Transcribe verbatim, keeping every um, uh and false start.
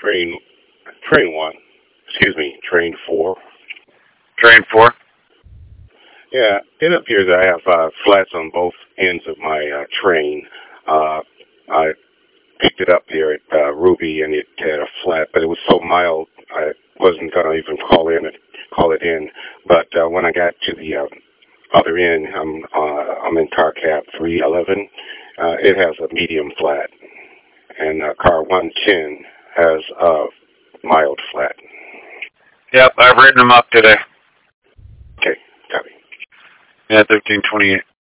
Train, train one. Excuse me, train four. Train four? Yeah, it appears I have uh, flats on both ends of my uh, train. Uh, I picked it up here at uh, Ruby, and it had a flat, but it was so mild I wasn't going to even call in and call it in. But uh, when I got to the uh, other end, I'm uh, I'm in car cab three eleven. Uh, it has a medium flat, and uh, car one ten has a mild flat. Yep, I've written them up today. Okay, copy. Yeah, thirteen twenty-eight.